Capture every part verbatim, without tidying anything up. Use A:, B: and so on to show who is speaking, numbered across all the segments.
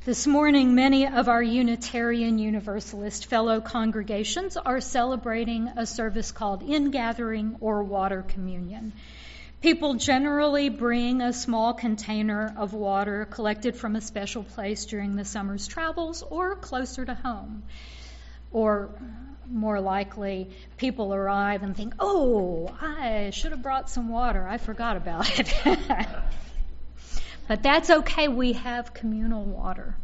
A: This morning, many of our Unitarian Universalist fellow congregations are celebrating a service called Ingathering or Water Communion. People generally bring a small container of water collected from a special place during the summer's travels or closer to home. Or more likely, people arrive and think, oh, I should have brought some water. I forgot about it. But that's okay. We have communal water.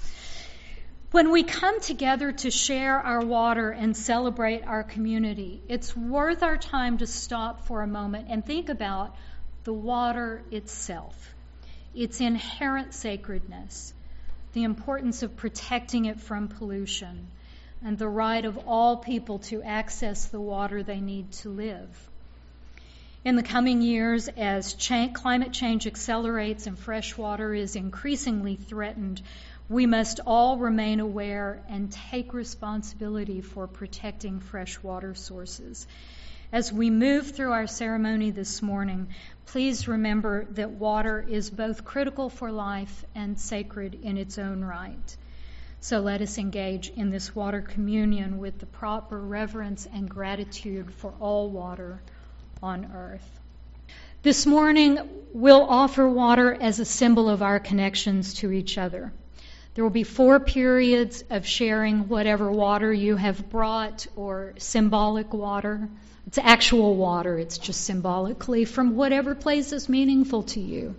A: When we come together to share our water and celebrate our community, it's worth our time to stop for a moment and think about the water itself, its inherent sacredness, the importance of protecting it from pollution, and the right of all people to access the water they need to live. In the coming years, as cha- climate change accelerates and fresh water is increasingly threatened, we must all remain aware and take responsibility for protecting fresh water sources. As we move through our ceremony this morning, please remember that water is both critical for life and sacred in its own right. So let us engage in this water communion with the proper reverence and gratitude for all water on earth. This morning, we'll offer water as a symbol of our connections to each other. There will be four periods of sharing whatever water you have brought, or symbolic water. It's actual water, it's just symbolically from whatever place is meaningful to you.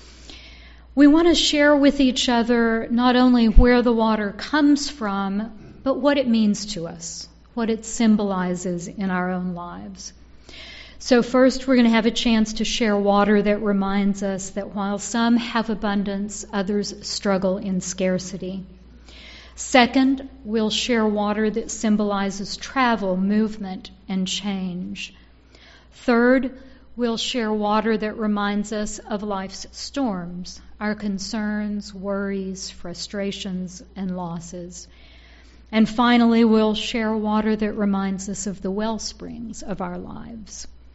A: We want to share with each other not only where the water comes from, but what it means to us, what it symbolizes in our own lives. So first, we're going to have a chance to share water that reminds us that while some have abundance, others struggle in scarcity. Second, we'll share water that symbolizes travel, movement, and change. Third, we'll share water that reminds us of life's storms, our concerns, worries, frustrations, and losses. And finally, we'll share water that reminds us of the well springs of our lives.